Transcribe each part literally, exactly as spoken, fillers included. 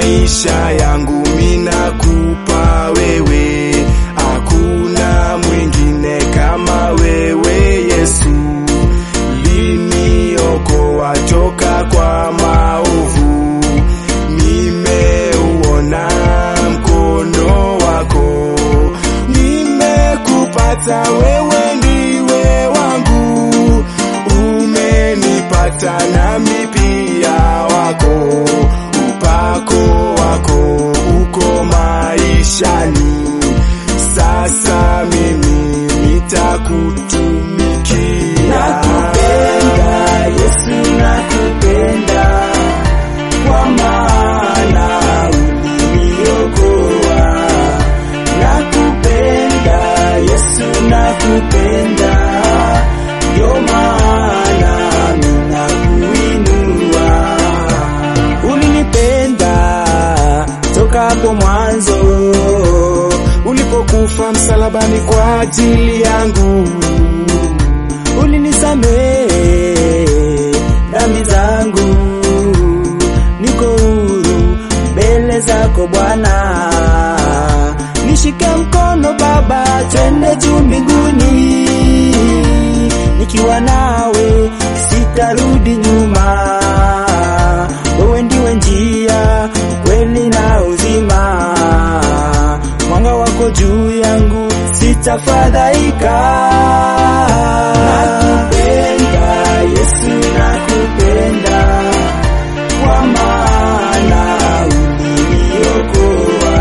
maisha yangu minakupa wewe, hakuna mwingine kama wewe Yesu. Liniokoa toka kwa maovu, nimeuona mkono wako, nimekupata wewe ndiwe wangu, umenipata nami pia wako, upako wako uko maishani, sasa mimi nitakutumikia. Nakupenda Yesu, nakupenda kwa maana uliniokoa. Nakupenda Yesu, nakupenda ndio maana ninakuinua. Ulinipenda toka hapo mwanzo, ulipokufa msalabani kwa ajili yangu. Ulinisamehe dhambi zangu, niko huru mbele zako Bwana. Nishike mkono Baba, twende juu mbinguni, nikiwa nawe sitarudi nyuma. Wewe ndiwe njia, kweli na uzima, mwanga wako juu yangu sitafadhaika. Nakupenda Yesu, nakupenda kwa maana uliniokoa.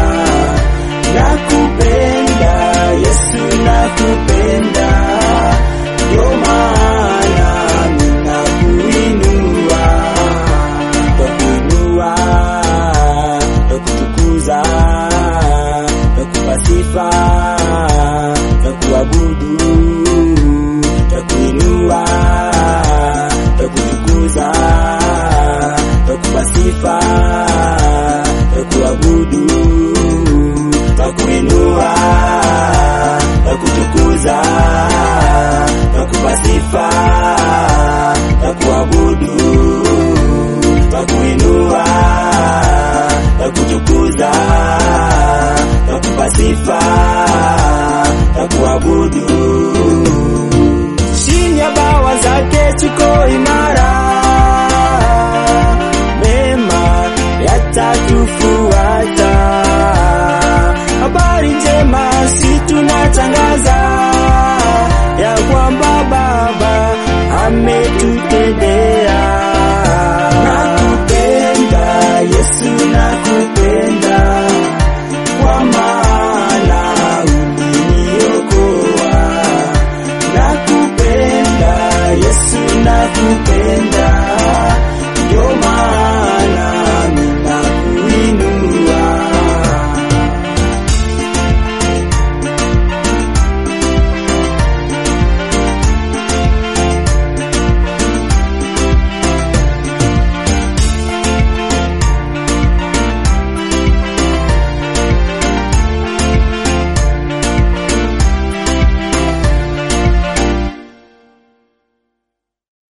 Nakupenda Yesu, nakupenda ndio maana ninakuinua. Nakuinua, nakutukuza, nakupa sifa, nakuabudu. Nakuinua, nakutukuza, nakupa sifa, nakuabudu. Nakuinua, nakutukuza, nakupa sifa, nakuabudu. Nakuinua, nakutukuza, nakupa sifa, nakuabudu. Chini ya bawa zake tuko imara, mema yatatufu